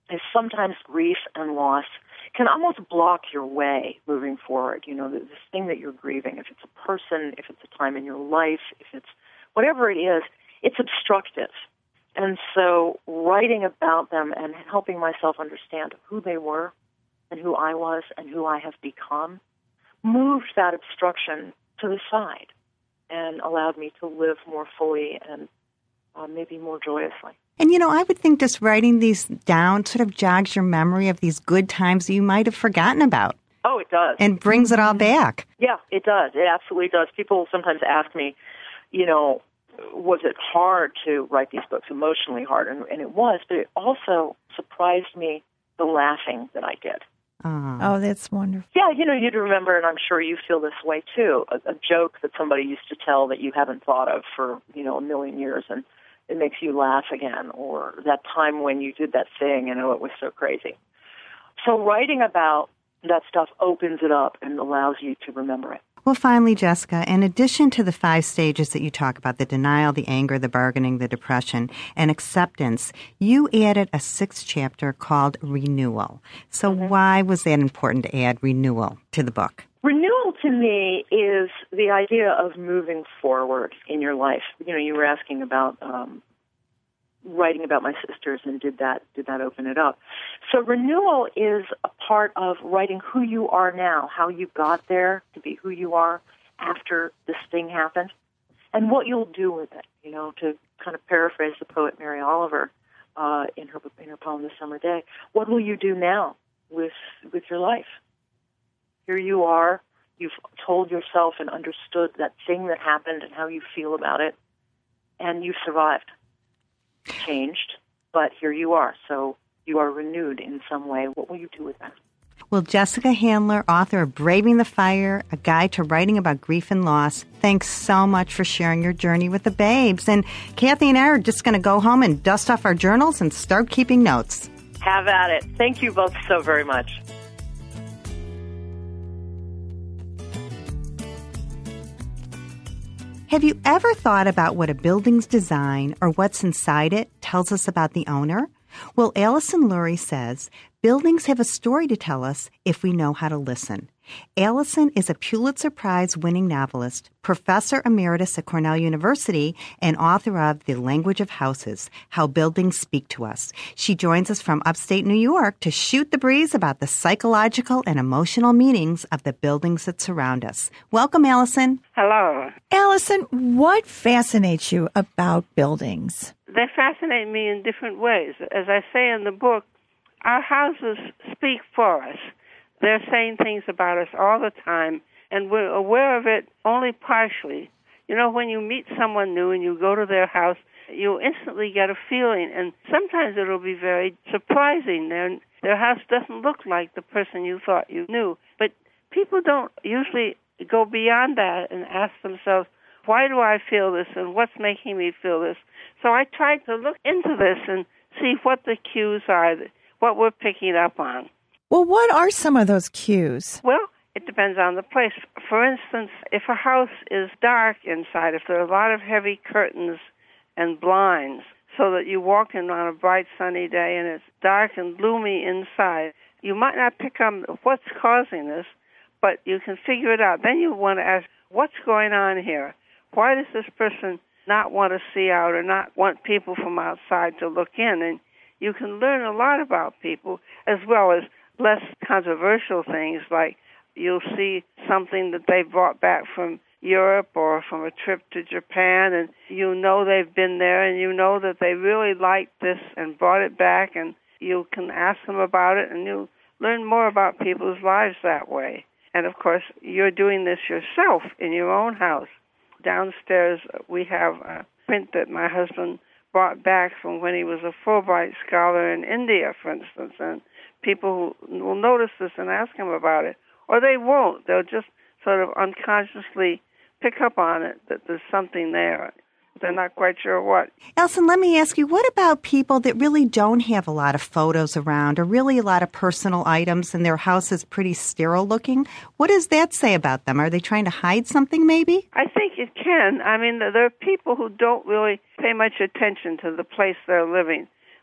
is sometimes grief and loss can almost block your way moving forward. You know, this thing that you're grieving, if it's a person, if it's a time in your life, if it's whatever it is, it's obstructive. And so writing about them and helping myself understand who they were and who I was and who I have become moved that obstruction to the side and allowed me to live more fully and uh, maybe more joyously. And, you know, I would think just writing these down sort of jogs your memory of these good times that you might have forgotten about. Oh, it does. And brings it all back. Yeah, it does. It absolutely does. People sometimes ask me, you know, was it hard to write these books, emotionally hard? And, and it was, but it also surprised me the laughing that I did. Oh. Oh, that's wonderful. Yeah, you know, you'd remember, and I'm sure you feel this way too, a, a joke that somebody used to tell that you haven't thought of for, you know, a million years, and it makes you laugh again, or that time when you did that thing and oh, it was so crazy. So writing about that stuff opens it up and allows you to remember it. Well, finally, Jessica, in addition to the five stages that you talk about, the denial, the anger, the bargaining, the depression, and acceptance, you added a sixth chapter called Renewal. So mm-hmm. why was that important to add renewal to the book? Renewal to me is the idea of moving forward in your life. You know, you were asking about um, writing about my sisters, and did that did that open it up? So renewal is a part of writing who you are now, how you got there to be who you are after this thing happened, and what you'll do with it. You know, to kind of paraphrase the poet Mary Oliver uh, in her in her poem "The Summer Day," what will you do now with with your life? Here you are. You've told yourself and understood that thing that happened and how you feel about it, and you've survived. Changed, but here you are. So you are renewed in some way. What will you do with that? Well, Jessica Handler, author of Braving the Fire, A Guide to Writing About Grief and Loss, thanks so much for sharing your journey with the babes. And Kathy and I are just going to go home and dust off our journals and start keeping notes. Have at it. Thank you both so very much. Have you ever thought about what a building's design or what's inside it tells us about the owner? Well, Alison Lurie says, buildings have a story to tell us if we know how to listen. Alison is a Pulitzer Prize-winning novelist, professor emeritus at Cornell University, and author of The Language of Houses, How Buildings Speak to Us. She joins us from upstate New York to shoot the breeze about the psychological and emotional meanings of the buildings that surround us. Welcome, Alison. Hello. Alison, what fascinates you about buildings? They fascinate me in different ways. As I say in the book, our houses speak for us. They're saying things about us all the time, and we're aware of it only partially. You know, when you meet someone new and you go to their house, you instantly get a feeling, and sometimes it'll be very surprising. Their, their house doesn't look like the person you thought you knew. But people don't usually go beyond that and ask themselves, why do I feel this, and what's making me feel this? So I tried to look into this and see what the cues are, what we're picking up on. Well, what are some of those cues? Well, it depends on the place. For instance, if a house is dark inside, if there are a lot of heavy curtains and blinds, so that you walk in on a bright sunny day and it's dark and gloomy inside, you might not pick up what's causing this, but you can figure it out. Then you want to ask, what's going on here? Why does this person not want to see out or not want people from outside to look in? And you can learn a lot about people, as well as less controversial things, like you'll see something that they brought back from Europe or from a trip to Japan, and you know they've been there, and you know that they really liked this and brought it back, and you can ask them about it, and you learn more about people's lives that way. And, of course, you're doing this yourself in your own house. Downstairs, we have a print that my husband brought back from when he was a Fulbright scholar in India, for instance, and people will notice this and ask him about it, or they won't. They'll just sort of unconsciously pick up on it, that there's something there. They're not quite sure what. Alison, let me ask you, what about people that really don't have a lot of photos around or really a lot of personal items and their house is pretty sterile looking? What does that say about them? Are they trying to hide something maybe? I think it can. I mean, there are people who don't really pay much attention to the place they're living.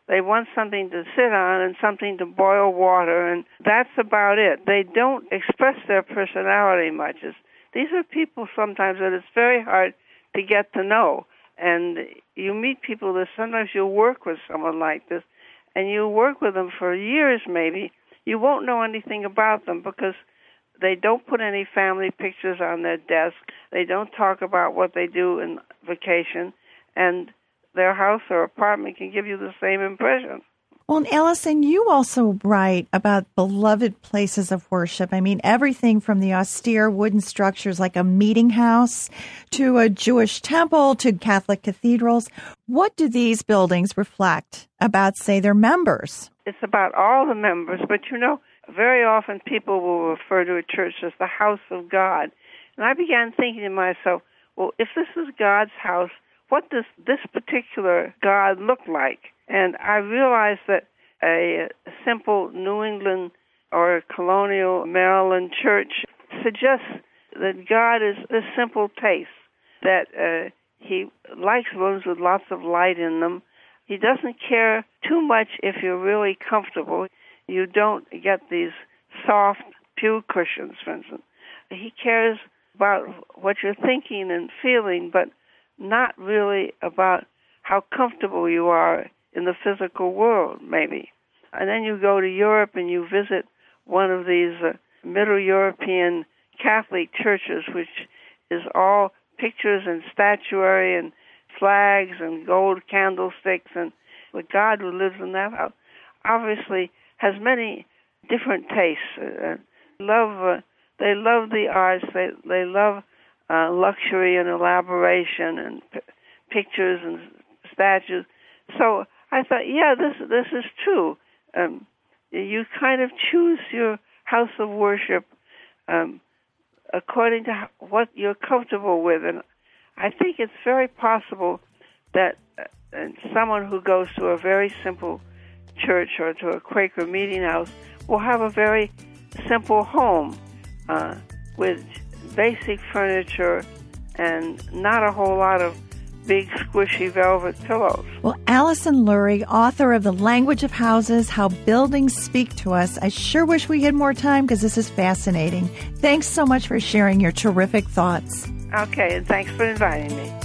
They want something to sit on and something to boil water, and that's about it. They don't express their personality much. It's, these are people sometimes that it's very hard to get to know. And you meet people that sometimes you'll work with someone like this, and you work with them for years maybe. You won't know anything about them because they don't put any family pictures on their desk. They don't talk about what they do in vacation, and their house or apartment can give you the same impression. Well, and Allison, you also write about beloved places of worship. I mean, everything from the austere wooden structures like a meeting house to a Jewish temple to Catholic cathedrals. What do these buildings reflect about, say, their members? It's about all the members, but you know, very often people will refer to a church as the house of God. And I began thinking to myself, well, if this is God's house, what does this particular God look like? And I realized that a simple New England or colonial Maryland church suggests that God is a simple taste, that uh, he likes rooms with lots of light in them. He doesn't care too much if you're really comfortable. You don't get these soft pew cushions, for instance. He cares about what you're thinking and feeling, but not really about how comfortable you are in the physical world, maybe. And then you go to Europe and you visit one of these uh, Middle European Catholic churches, which is all pictures and statuary and flags and gold candlesticks, and the God who lives in that house obviously has many different tastes. Uh, love, uh, they love the arts. They they love uh, luxury and elaboration and p- pictures and statues. So I thought, yeah, this this is true. Um, you kind of choose your house of worship um, according to what you're comfortable with, and I think it's very possible that uh, someone who goes to a very simple church or to a Quaker meeting house will have a very simple home uh, with basic furniture and not a whole lot of big squishy velvet pillows. Well, Allison Lurie, author of The Language of Houses, How Buildings Speak to Us. I sure wish we had more time because this is fascinating. Thanks so much for sharing your terrific thoughts. Okay, and thanks for inviting me.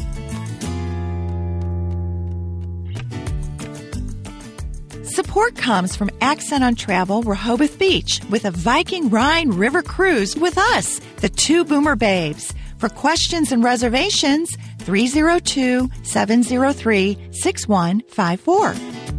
Support comes from Accent on Travel Rehoboth Beach with a Viking Rhine River cruise with us, the Two Boomer Babes. For questions and reservations, three oh two, seven oh three, six one five four.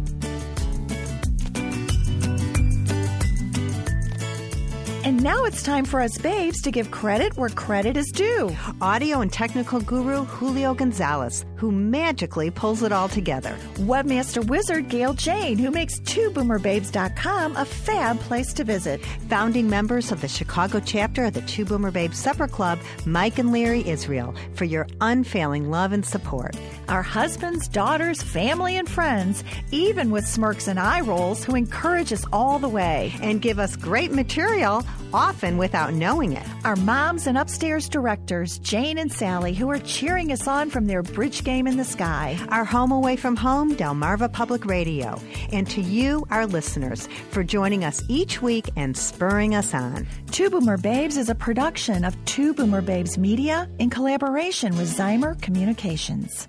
And now it's time for us babes to give credit where credit is due. Audio and technical guru Julio Gonzalez, who magically pulls it all together. Webmaster wizard Gail Jane, who makes two boomer babes dot com a fab place to visit. Founding members of the Chicago chapter of the Two Boomer Babes Supper Club, Mike and Larry Israel, for your unfailing love and support. Our husbands, daughters, family, and friends, even with smirks and eye rolls, who encourage us all the way. And give us great material, often without knowing it. Our moms and upstairs directors, Jane and Sally, who are cheering us on from their bridge game in the sky. Our home away from home, Delmarva Public Radio. And to you, our listeners, for joining us each week and spurring us on. Two Boomer Babes is a production of Two Boomer Babes Media in collaboration with Zymer Communications.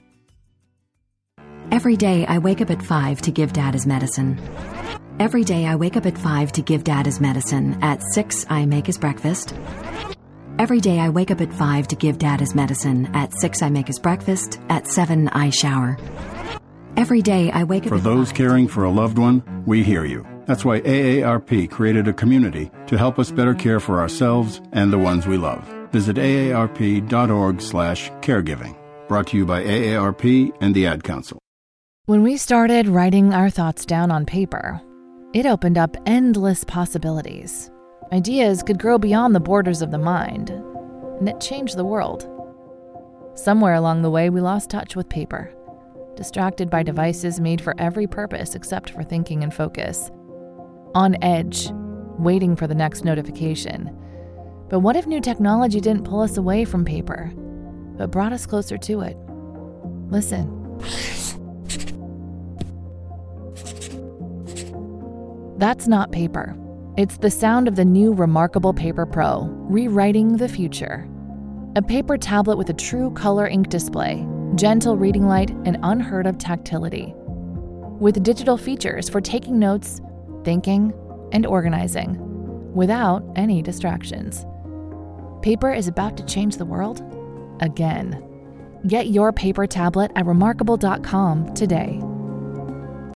Every day I wake up at five to give Dad his medicine. Every day I wake up at five to give Dad his medicine. At six, I make his breakfast. Every day I wake up at five to give Dad his medicine. At six, I make his breakfast. At seven, I shower. Every day I wake up For at those five. caring for a loved one, we hear you. That's why A A R P created a community to help us better care for ourselves and the ones we love. Visit A A R P dot org slash caregiving. Brought to you by A A R P and the Ad Council. When we started writing our thoughts down on paper, it opened up endless possibilities. Ideas could grow beyond the borders of the mind, and it changed the world. Somewhere along the way, we lost touch with paper, distracted by devices made for every purpose except for thinking and focus. On edge, waiting for the next notification. But what if new technology didn't pull us away from paper, but brought us closer to it? Listen. That's not paper. It's the sound of the new Remarkable Paper Pro, rewriting the future. A paper tablet with a true color ink display, gentle reading light, and unheard-of tactility. With digital features for taking notes, thinking, and organizing, without any distractions. Paper is about to change the world again. Get your paper tablet at remarkable dot com today.